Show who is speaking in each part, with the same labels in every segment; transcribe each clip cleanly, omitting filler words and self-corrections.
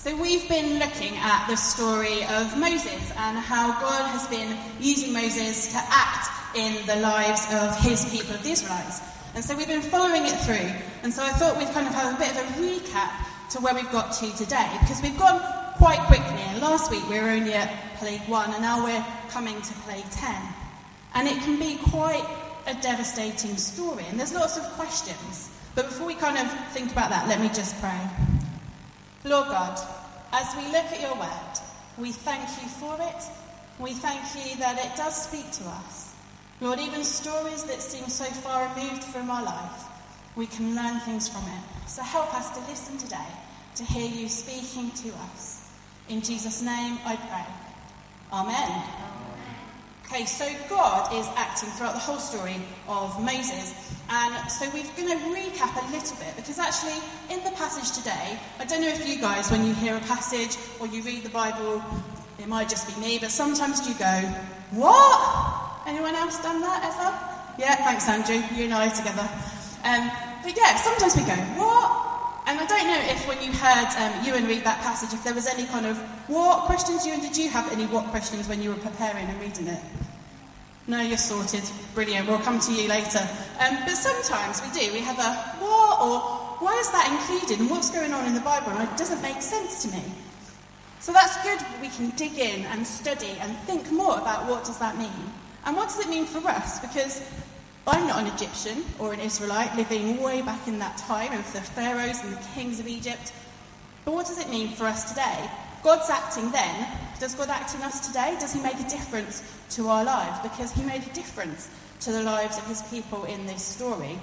Speaker 1: So we've been looking at the story of Moses and how God has been using Moses to act in the lives of his people, of the Israelites. And so we've been following it through. And so I thought we'd kind of have a bit of a recap to where we've got to today, because we've gone quite quickly. And last week we were only at Plague 1, and now we're coming to Plague 10. And it can be quite a devastating story, and there's lots of questions. But before we kind of think about that, let me just pray. Lord God, as we look at your word, we thank you for it. We thank you that it does speak to us. Lord, even stories that seem so far removed from our life, we can learn things from it. So help us to listen today, to hear you speaking to us. In Jesus' name I pray. Amen. Okay, so God is acting throughout the whole story of Moses. And so we're going to recap a little bit, because actually in the passage today, I don't know if you guys, when you hear a passage or you read the Bible, it might just be me, but sometimes you go, what? Anyone else done that ever? Yeah, thanks Andrew, you and I are together. But yeah, sometimes we go, what? And I don't know if when you heard Ewan read that passage, if there was any kind of what questions, Ewan, did you have any what questions when you were preparing and reading it? No, you're sorted. Brilliant, we'll come to you later. But sometimes we do, we have a what, or why is that included, and what's going on in the Bible, and it doesn't make sense to me. So that's good, we can dig in and study and think more about what does that mean. And what does it mean for us? Because I'm not an Egyptian or an Israelite living way back in that time of the pharaohs and the kings of Egypt. But what does it mean for us today? God's acting then. Does God act in us today? Does he make a difference to our lives? Because he made a difference to the lives of his people in this story.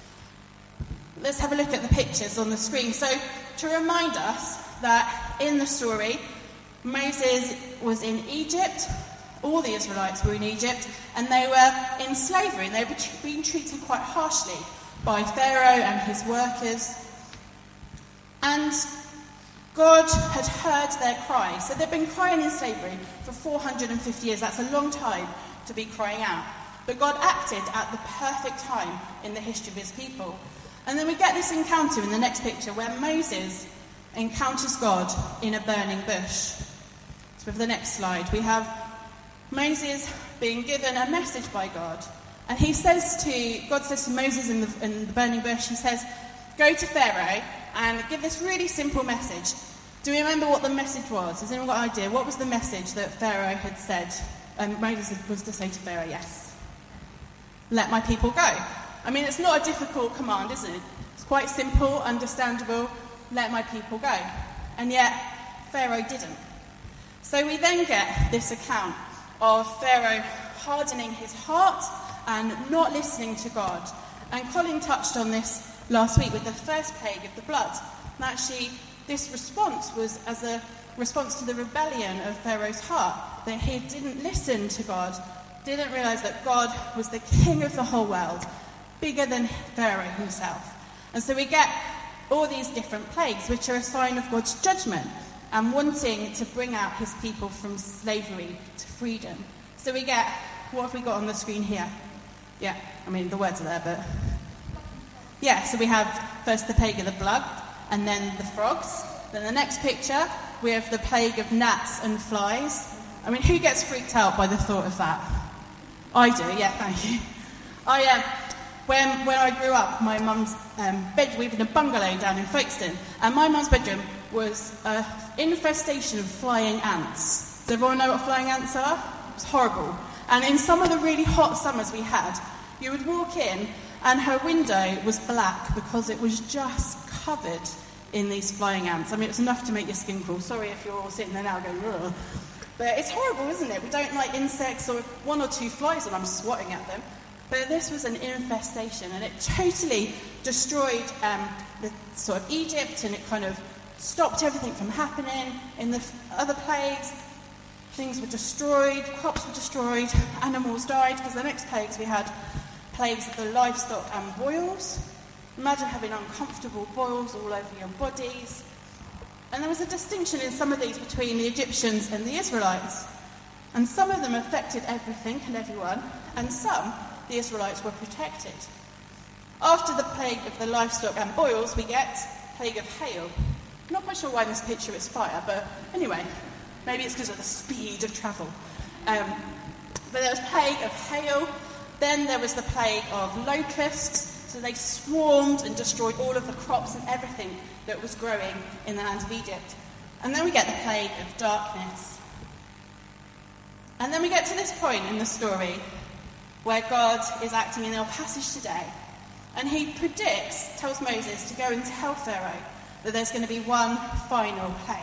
Speaker 1: Let's have a look at the pictures on the screen. So to remind us that in the story, Moses was in Egypt. All the Israelites were in Egypt, and they were in slavery, and they were being treated quite harshly by Pharaoh and his workers. And God had heard their cry. So they've been crying in slavery for 450 years. That's a long time to be crying out. But God acted at the perfect time in the history of his people. And then we get this encounter in the next picture where Moses encounters God in a burning bush. So with the next slide, we have Moses being given a message by God. And God says to Moses in the burning bush, he says, go to Pharaoh and give this really simple message. Do you remember what the message was? Has anyone got an idea? What was the message that Pharaoh had said? And Moses was to say to Pharaoh, yes, let my people go. I mean, it's not a difficult command, is it? It's quite simple, understandable, let my people go. And yet, Pharaoh didn't. So we then get this account of Pharaoh hardening his heart and not listening to God. And Colin touched on this last week with the first plague of the blood. And actually, this response was as a response to the rebellion of Pharaoh's heart, that he didn't listen to God, didn't realise that God was the king of the whole world, bigger than Pharaoh himself. And so we get all these different plagues, which are a sign of God's judgment and wanting to bring out his people from slavery to freedom. So we get, what have we got on the screen here? Yeah, I mean, the words are there, but... yeah, so we have first the plague of the blood, and then the frogs. Then the next picture, we have the plague of gnats and flies. I mean, who gets freaked out by the thought of that? I do, yeah, thank you. When I grew up, my mum's bedroom, we lived in a bungalow down in Folkestone, and my mum's bedroom was an infestation of flying ants. Does everyone know what flying ants are? It was horrible. And in some of the really hot summers we had, you would walk in and her window was black because it was just covered in these flying ants. I mean, it was enough to make your skin crawl. Sorry if you're all sitting there now going, ugh. But it's horrible, isn't it? We don't like insects or one or two flies and I'm swatting at them. But this was an infestation, and it totally destroyed the sort of Egypt, and it kind of stopped everything from happening. In the other plagues, things were destroyed, crops were destroyed, animals died, because the next plagues we had plagues of the livestock and boils. Imagine having uncomfortable boils all over your bodies. And there was a distinction in some of these between the Egyptians and the Israelites. And some of them affected everything and everyone, and some, the Israelites were protected. After the plague of the livestock and boils, we get plague of hail. I'm not quite sure why in this picture it's fire, but anyway, maybe it's because of the speed of travel. But there was plague of hail. Then there was the plague of locusts. So they swarmed and destroyed all of the crops and everything that was growing in the land of Egypt. And then we get the plague of darkness. And then we get to this point in the story where God is acting in our passage today. And he tells Moses to go and tell Pharaoh that there's going to be one final plague.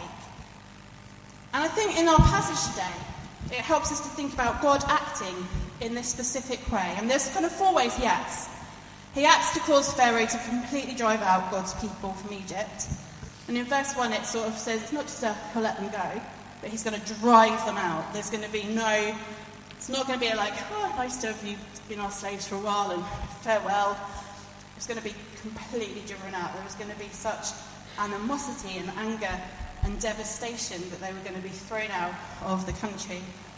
Speaker 1: And I think in our passage today, it helps us to think about God acting in this specific way. And there's kind of 4 ways he acts. He acts to cause Pharaoh to completely drive out God's people from Egypt. And in verse 1 it sort of says it's not just he'll let them go, but he's going to drive them out. There's going to be it's not going to be like, nice to have you been our slaves for a while and farewell. It's going to be completely driven out. There was going to be such animosity and anger and devastation that they were going to be thrown out of the country.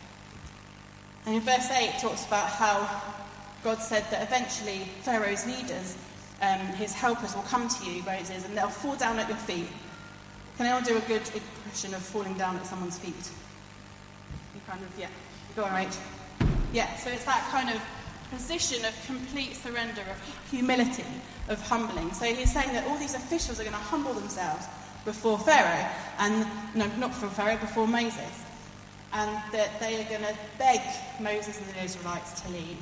Speaker 1: And in verse 8 it talks about how God said that eventually Pharaoh's leaders, his helpers, will come to you, Moses, and they'll fall down at your feet. Can anyone do a good impression of falling down at someone's feet? You kind of, yeah. Go on, Rach. Yeah, so it's that kind of position of complete surrender, of humility, of humbling. So he's saying that all these officials are going to humble themselves before Pharaoh, and no, not before Pharaoh, before Moses, and that they are going to beg Moses and the Israelites to leave.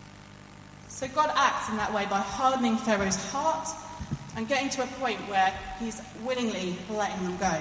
Speaker 1: So God acts in that way by hardening Pharaoh's heart and getting to a point where he's willingly letting them go.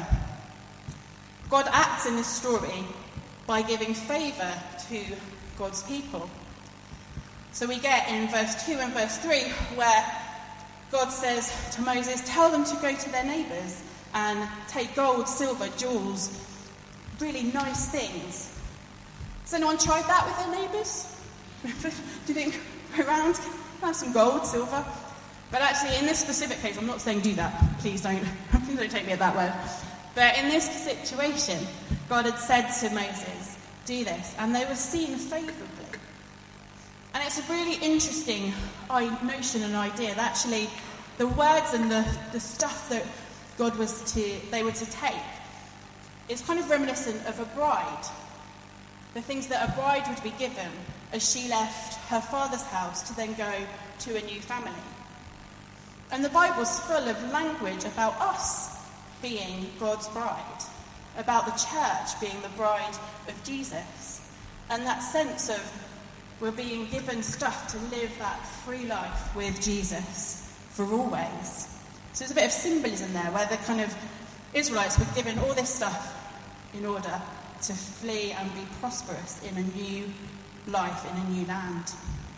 Speaker 1: God acts in this story by giving favour to God's people. So we get in verse 2 and verse 3 where God says to Moses, tell them to go to their neighbours and take gold, silver, jewels, really nice things. Has anyone tried that with their neighbours? Do you think, go around, have some gold, silver? But actually, in this specific case, I'm not saying do that. Please don't take me at that word. But in this situation, God had said to Moses, do this, and they were seen favourably. And it's a really interesting notion and idea that actually the words and the stuff that they were to take is kind of reminiscent of a bride. The things that a bride would be given as she left her father's house to then go to a new family. And the Bible's full of language about us being God's bride, about the church being the bride of Jesus, and that sense of we're being given stuff to live that free life with Jesus for always. So there's a bit of symbolism there where the kind of Israelites were given all this stuff in order to flee and be prosperous in a new life, in a new land.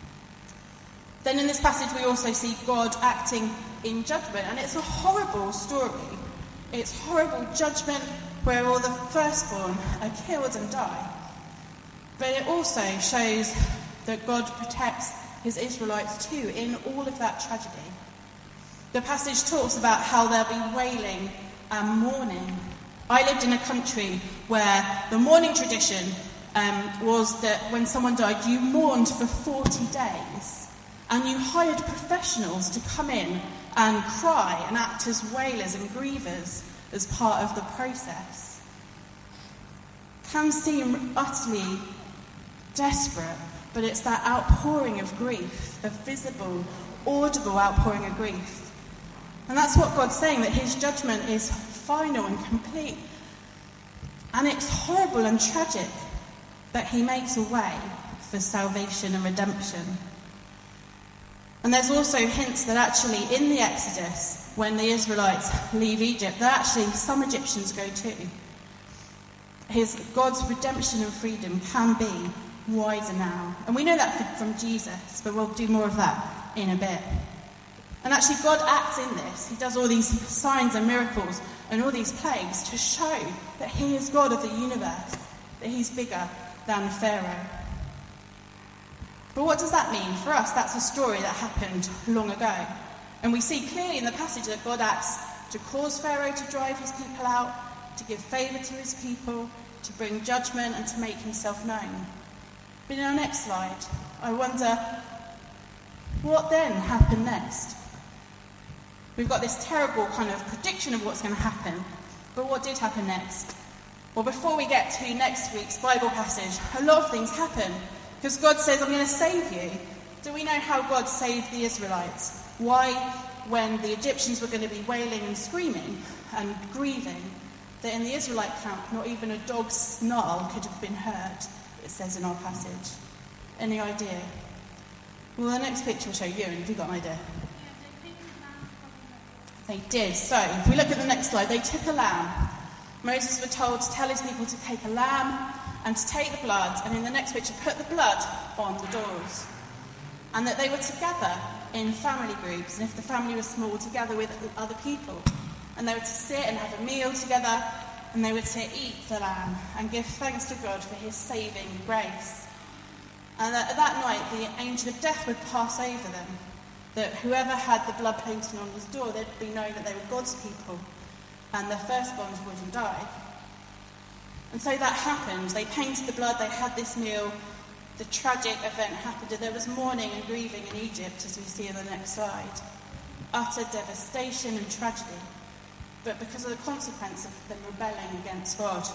Speaker 1: Then in this passage we also see God acting in judgment, and it's a horrible story. It's horrible judgment where all the firstborn are killed and die. But it also shows that God protects his Israelites too in all of that tragedy. The passage talks about how there'll be wailing and mourning. I lived in a country where the mourning tradition was that when someone died, you mourned for 40 days. And you hired professionals to come in and cry and act as wailers and grievers as part of the process. Can seem utterly desperate, but it's that outpouring of grief, a visible, audible outpouring of grief. And that's what God's saying, that his judgment is final and complete. And it's horrible and tragic, but he makes a way for salvation and redemption. And there's also hints that actually in the Exodus, when the Israelites leave Egypt, that actually some Egyptians go too. God's redemption and freedom can be wider now. And we know that from Jesus, but we'll do more of that in a bit. And actually God acts in this. He does all these signs and miracles and all these plagues to show that he is God of the universe, that he's bigger than Pharaoh. But what does that mean? For us, that's a story that happened long ago. And we see clearly in the passage that God acts to cause Pharaoh to drive his people out, to give favour to his people, to bring judgment and to make himself known. But in our next slide, I wonder, what then happened next? We've got this terrible kind of prediction of what's going to happen. But what did happen next? Well, before we get to next week's Bible passage, a lot of things happen. Because God says, I'm going to save you. Do we know how God saved the Israelites? Why, when the Egyptians were going to be wailing and screaming and grieving, that in the Israelite camp, not even a dog's snarl could have been heard, it says in our passage. Any idea? Well, the next picture will show you, and have you got an idea? They did. So, if we look at the next slide, they took a lamb. Moses was told to tell his people to take a lamb and to take the blood, and in the next picture, put the blood on the doors. And that they were together in family groups, and if the family was small, together with other people. And they were to sit and have a meal together, and they were to eat the lamb and give thanks to God for his saving grace. And that night, the angel of death would pass over them. That whoever had the blood painted on his door, they'd be known that they were God's people, and their firstborns wouldn't die. And so that happened. They painted the blood, they had this meal, the tragic event happened, and there was mourning and grieving in Egypt, as we see in the next slide. Utter devastation and tragedy, but because of the consequence of them rebelling against God.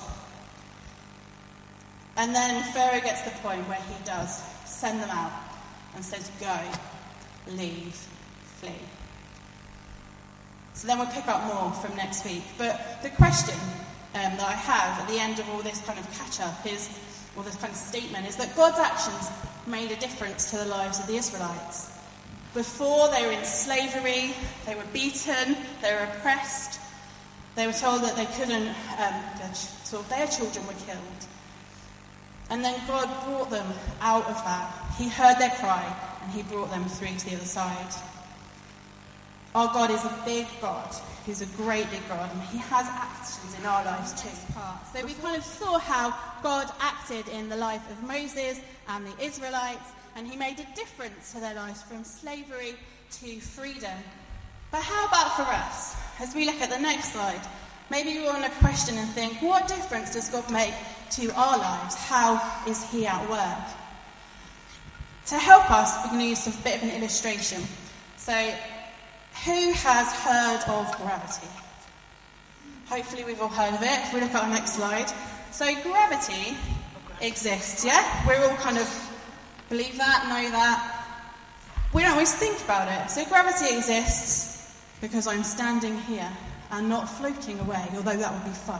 Speaker 1: And then Pharaoh gets to the point where he does send them out and says, go. Leave, flee. So then we'll pick up more from next week. But the question that I have at the end of all this kind of catch-up is, or this kind of statement, is that God's actions made a difference to the lives of the Israelites. Before, they were in slavery, they were beaten, they were oppressed, they were told that they couldn't, their children were killed. And then God brought them out of that. He heard their cry, and he brought them through to the other side. Our God is a big God. He's a great big God, and he has actions in our lives too. So we kind of saw how God acted in the life of Moses and the Israelites, and he made a difference to their lives from slavery to freedom. But how about for us? As we look at the next slide, maybe we want to question and think, what difference does God make to our lives? How is he at work? To help us, we're going to use a bit of an illustration. So, who has heard of gravity? Hopefully we've all heard of it. If we look at our next slide. So gravity exists, yeah? We're all kind of believe that, know that. We don't always think about it. So gravity exists because I'm standing here and not floating away, although that would be fun.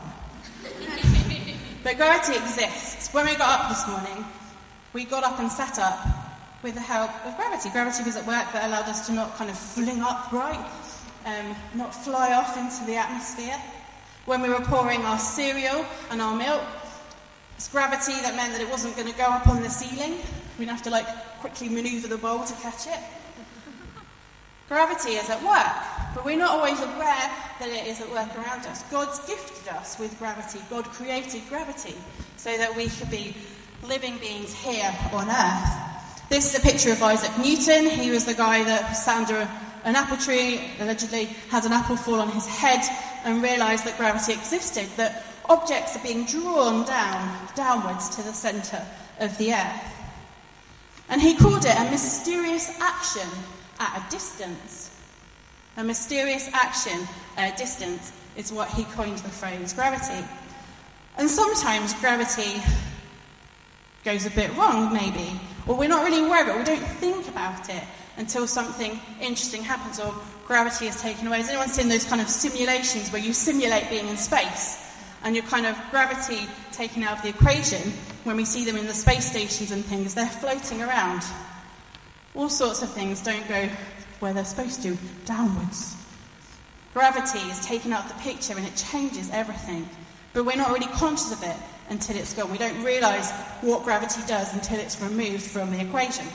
Speaker 1: But gravity exists. When we got up this morning, we got up and sat up with the help of gravity. Gravity was at work that allowed us to not kind of fling upright, not fly off into the atmosphere. When we were pouring our cereal and our milk, it's gravity that meant that it wasn't going to go up on the ceiling. We'd have to quickly manoeuvre the bowl to catch it. Gravity is at work, but we're not always aware that it is at work around us. God's gifted us with gravity. God created gravity so that we could be living beings here on earth. This is a picture of Isaac Newton. He was the guy that sat under an apple tree, allegedly had an apple fall on his head, and realised that gravity existed, that objects are being drawn downwards to the centre of the earth. And he called it a mysterious action at a distance. A mysterious action at a distance is what he coined the phrase gravity. And sometimes gravity goes a bit wrong, maybe, or we're not really aware of it, we don't think about it until something interesting happens, or gravity is taken away. Has anyone seen those kind of simulations where you simulate being in space, and you're kind of gravity taken out of the equation? When we see them in the space stations and things, they're floating around. All sorts of things don't go where they're supposed to, downwards. Gravity is taken out of the picture and it changes everything. But we're not really conscious of it until it's gone. We don't realise what gravity does until it's removed from the equation.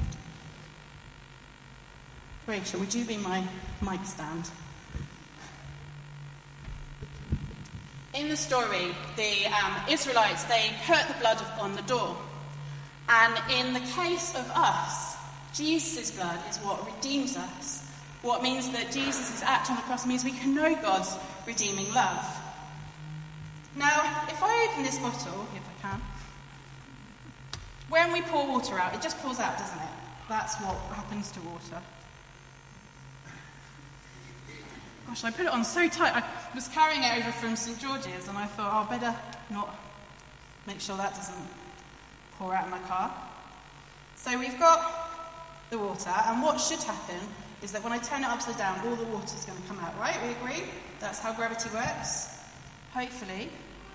Speaker 1: Rachel, would you be my mic stand? In the story, the Israelites, they put the blood on the door. And in the case of us, Jesus' blood is what redeems us. What means that Jesus' act on the cross means we can know God's redeeming love. Now, if I open this bottle, if I can, when we pour water out, it just pours out, doesn't it? That's what happens to water. Gosh, I put it on so tight. I was carrying it over from St George's and I thought, oh, I better not make sure that doesn't pour out of my car. So we've got the water, and what should happen is that when I turn it upside down, all the water is going to come out, right? We agree? That's how gravity works. Hopefully.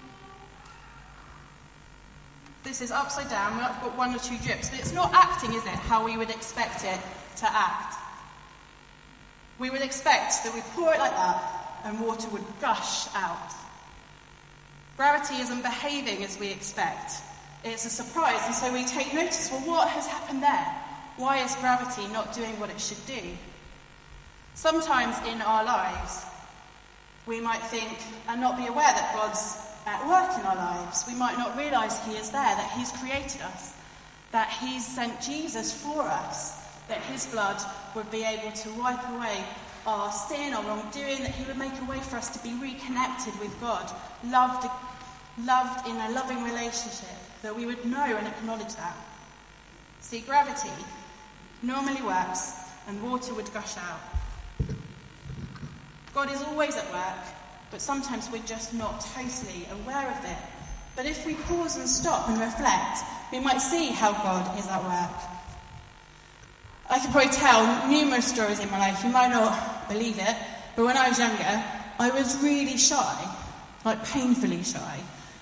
Speaker 1: This is upside down. I've got 1 or 2 drips, but it's not acting, is it, how we would expect it to act? We would expect that we pour it like that and water would gush out. Gravity isn't behaving as we expect. It's a surprise, and so we take notice. Well, what has happened there? Why is gravity not doing what it should do? Sometimes in our lives, we might think and not be aware that God's at work in our lives. We might not realise he is there, that he's created us, that he's sent Jesus for us, that his blood would be able to wipe away our sin, our wrongdoing, that he would make a way for us to be reconnected with God, loved in a loving relationship, that we would know and acknowledge that. See, gravity normally works and water would gush out. God is always at work, but sometimes we're just not totally aware of it. But if we pause and stop and reflect, we might see how God is at work. I could probably tell numerous stories in my life. You might not believe it, but when I was younger, I was really shy, like painfully shy.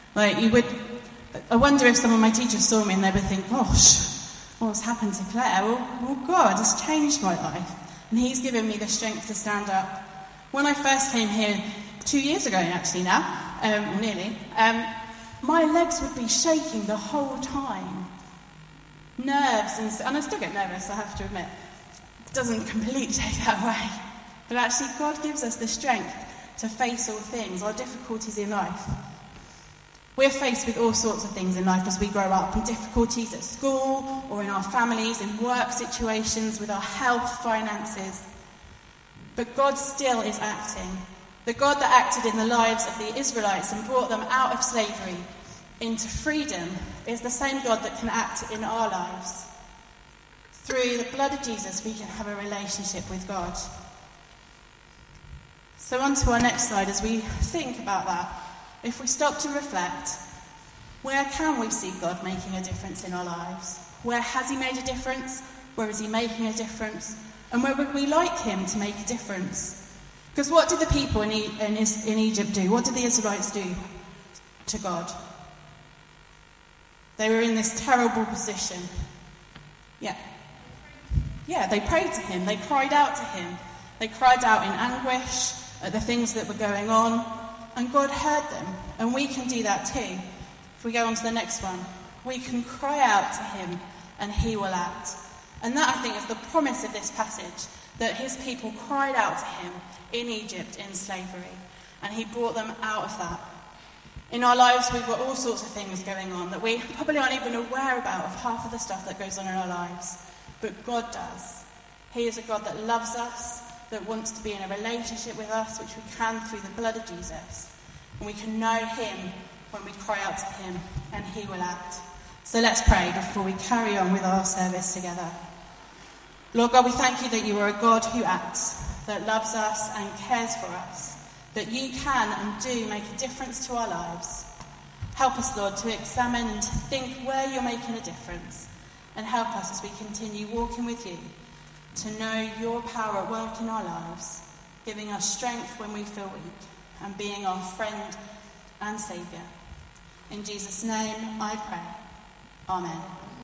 Speaker 1: I wonder if some of my teachers saw me and they would think, gosh, what's happened to Claire? Well, God has changed my life, and he's given me the strength to stand up. When I first came here 2 years ago, actually now, nearly, my legs would be shaking the whole time. Nerves, and I still get nervous, I have to admit. It doesn't completely take that away. But actually, God gives us the strength to face all things, our difficulties in life. We're faced with all sorts of things in life as we grow up, and difficulties at school or in our families, in work situations, with our health, finances. But God still is acting. The God that acted in the lives of the Israelites and brought them out of slavery into freedom is the same God that can act in our lives. Through the blood of Jesus, we can have a relationship with God. So on to our next slide as we think about that. If we stop to reflect, where can we see God making a difference in our lives? Where has he made a difference? Where is he making a difference? And where would we like him to make a difference? Because what did the people in Egypt do? What did the Israelites do to God? They were in this terrible position. Yeah, they prayed to him. They cried out to him. They cried out in anguish at the things that were going on. And God heard them. And we can do that too. If we go on to the next one. We can cry out to him and he will act. And that, I think, is the promise of this passage. That his people cried out to him in Egypt in slavery. And he brought them out of that. In our lives, we've got all sorts of things going on that we probably aren't even aware about of half of the stuff that goes on in our lives. But God does. He is a God that loves us, that wants to be in a relationship with us, which we can through the blood of Jesus. And we can know him when we cry out to him, and he will act. So let's pray before we carry on with our service together. Lord God, we thank you that you are a God who acts, that loves us and cares for us, that you can and do make a difference to our lives. Help us, Lord, to examine and to think where you're making a difference, and help us as we continue walking with you to know your power at work in our lives, giving us strength when we feel weak, and being our friend and saviour. In Jesus' name I pray. Amen.